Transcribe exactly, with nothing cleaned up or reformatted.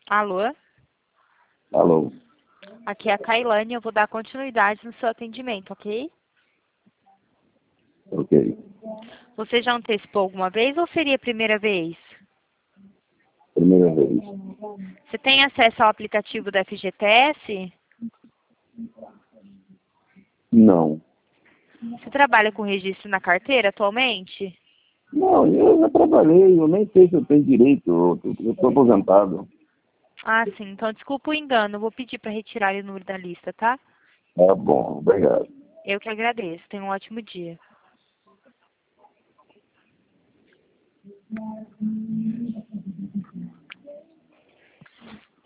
Alô? Alô? Aqui é a Kailane, eu vou dar continuidade no seu atendimento, ok? Ok. Você já antecipou alguma vez ou seria a primeira vez? Primeira vez. Você tem acesso ao aplicativo da F G T S? Não. Você trabalha com registro na carteira atualmente? Não, eu já trabalhei, eu nem sei se eu tenho direito, eu estou aposentado. Ah, sim. Então, desculpa o engano. Eu vou pedir para retirar o número da lista, tá? Tá bom, obrigado. Eu que agradeço. Tenha um ótimo dia.